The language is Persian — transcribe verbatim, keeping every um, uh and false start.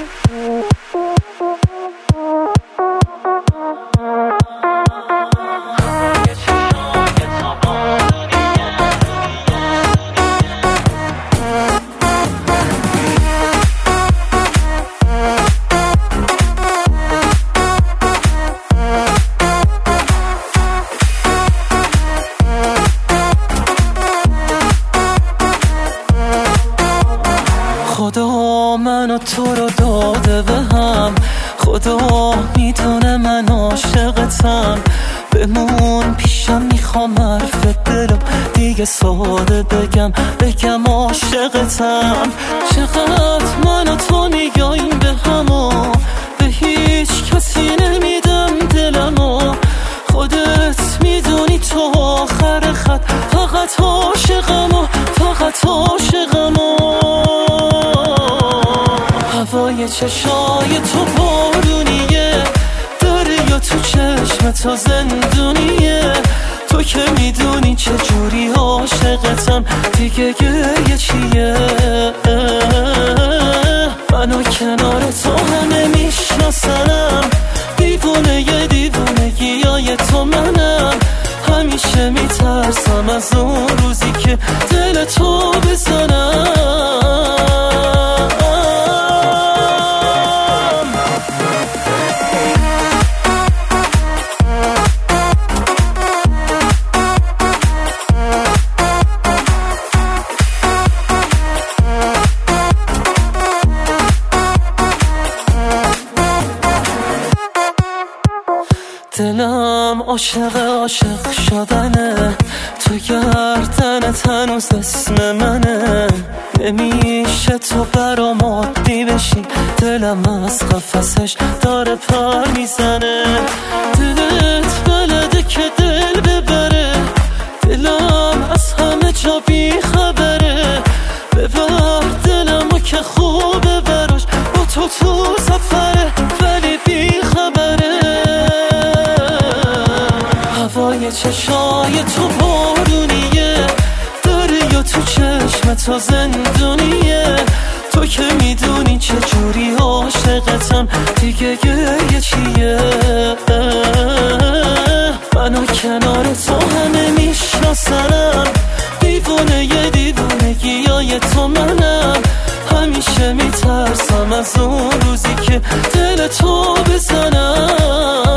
خدا منو تو رو داده به هم، خدا میدونه من عاشقتم. بمون پیشم، میخوام حرف دلو دیگه ساده بگم بگم عاشقتم. چقدر من و تو نگاهیم به همو، به هیچ کسی نمیدم دلمو. خودت میدونی تو آخر خط فقط عاشقمو، فقط عاشقمو. هوای چشای تو بارونیه، دریا تو چشم تو زندونیه. تو که میدونی چه جوری عاشقتم، دیگه گریه چیه؟ منو کنار تو همه میشناسنم، دیوونه یه دیوونگی های تو منم. همیشه میترسم از اون روزی که دل تو بزنم. دلم عاشق عاشق شدنه، تو گردنت هنوز اسم منه. نمیشه تو برام عادی بشی، دلم از قفسش داره پر میزنه. دلت بلده که دل ببره، دلم از همه جا بی خبره. ببر دلمو که خوبه براش، با تو تو سفره ولی بی خبره. هوای چشای تو بارونیه، دریا تو چشم تو زندونیه. تو که میدونی چه جوری عاشقتم، دیگه گریه چیه؟ منو کنار تو همه میشناسنم، دیوونه یه دیوونگی های تو منم. همیشه میترسم از اون روزی که دل تو بزنم.